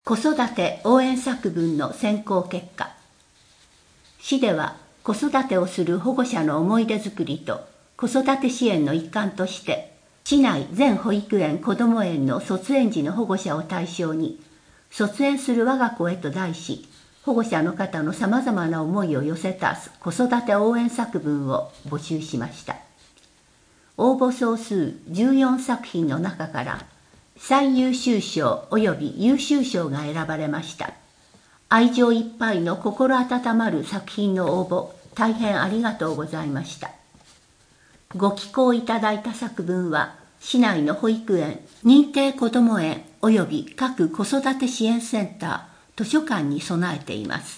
子育て応援作文の選考結果。市では子育てをする保護者の思い出づくりと子育て支援の一環として、市内全保育園こども園の卒園児の保護者を対象に、卒園する我が子へと題し、保護者の方のさまざまな思いを寄せた子育て応援作文を募集しました。応募総数14作品の中から、最優秀賞及び優秀賞が選ばれました。愛情いっぱいの心温まる作品の応募、大変ありがとうございました。ご寄稿いただいた作文は、市内の保育園、認定こども園及び各子育て支援センター、図書館に備えています。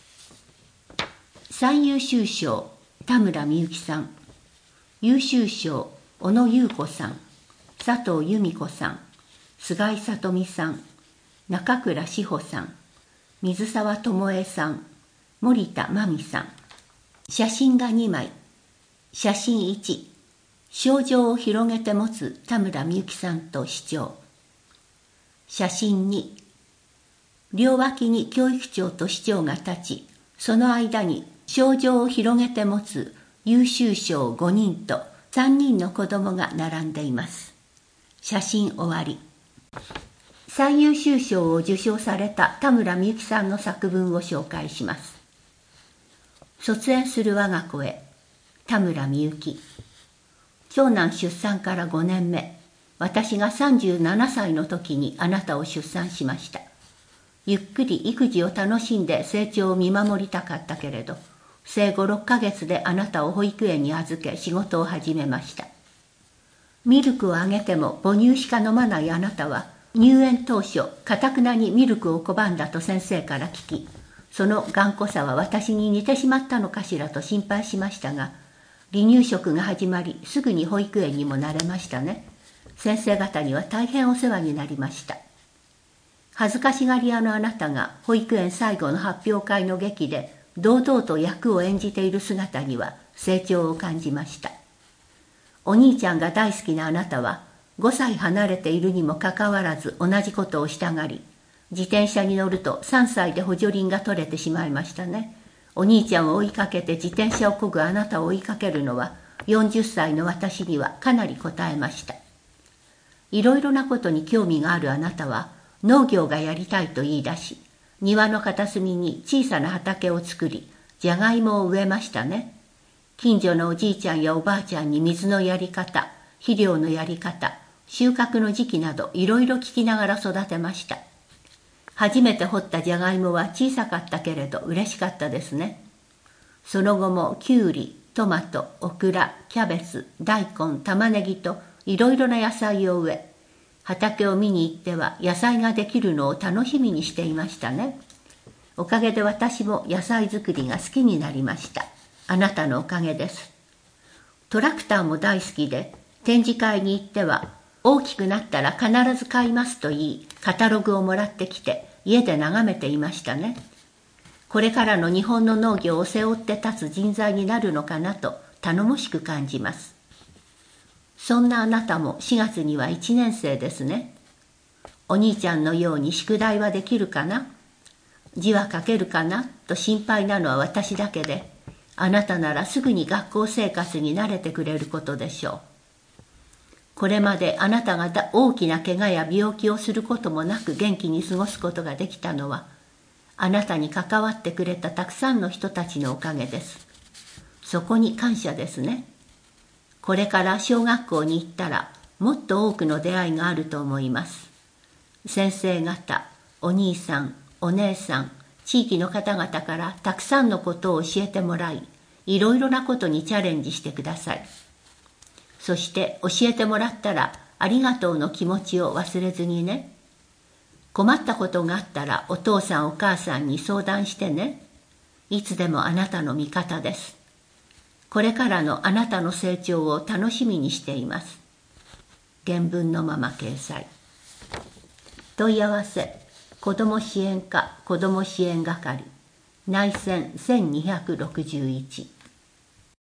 最優秀賞、田村美幸さん。優秀賞、小野優子さん、佐藤由美子さん、菅井里美さん、中倉志保さん、水沢智恵さん、森田真美さん。写真が2枚。写真1、賞状を広げて持つ田村美幸さんと市長。写真2、両脇に教育長と市長が立ち、その間に賞状を広げて持つ優秀賞5人と3人の子供が並んでいます。写真終わり。最優秀賞を受賞された田村美幸さんの作文を紹介します。卒園する我が子へ。田村美幸。長男出産から5年目。私が37歳の時にあなたを出産しました。ゆっくり育児を楽しんで成長を見守りたかったけれど、生後6ヶ月であなたを保育園に預け仕事を始めました。ミルクをあげても母乳しか飲まないあなたは、入園当初、頑なにミルクを拒んだと先生から聞き、その頑固さは私に似てしまったのかしらと心配しましたが、離乳食が始まり、すぐに保育園にも慣れましたね。先生方には大変お世話になりました。恥ずかしがり屋のあなたが保育園最後の発表会の劇で堂々と役を演じている姿には成長を感じました。お兄ちゃんが大好きなあなたは5歳離れているにもかかわらず同じことをしたがり、自転車に乗ると3歳で補助輪が取れてしまいましたね。お兄ちゃんを追いかけて自転車を漕ぐあなたを追いかけるのは40歳の私にはかなり応えました。いろいろなことに興味があるあなたは農業がやりたいと言い出し、庭の片隅に小さな畑を作り、じゃがいもを植えましたね。近所のおじいちゃんやおばあちゃんに水のやり方、肥料のやり方、収穫の時期などいろいろ聞きながら育てました。初めて掘ったじゃがいもは小さかったけれど嬉しかったですね。その後もきゅうり、トマト、オクラ、キャベツ、大根、玉ねぎといろいろな野菜を植え、畑を見に行っては野菜ができるのを楽しみにしていましたね。おかげで私も野菜作りが好きになりました。あなたのおかげです。トラクターも大好きで、展示会に行っては、大きくなったら必ず買いますと言い、カタログをもらってきて、家で眺めていましたね。これからの日本の農業を背負って立つ人材になるのかなと頼もしく感じます。そんなあなたも4月には1年生ですね。お兄ちゃんのように宿題はできるかな？字は書けるかな？と心配なのは私だけで、あなたならすぐに学校生活に慣れてくれることでしょう。これまであなたが大きな怪我や病気をすることもなく元気に過ごすことができたのは、あなたに関わってくれたたくさんの人たちのおかげです。そこに感謝ですね。これから小学校に行ったらもっと多くの出会いがあると思います。先生方、お兄さん、お姉さん、地域の方々からたくさんのことを教えてもらい、いろいろなことにチャレンジしてください。そして教えてもらったらありがとうの気持ちを忘れずにね。困ったことがあったらお父さんお母さんに相談してね。いつでもあなたの味方です。これからのあなたの成長を楽しみにしています。原文のまま掲載。問い合わせ、子ども支援課子ども支援係、内線1261。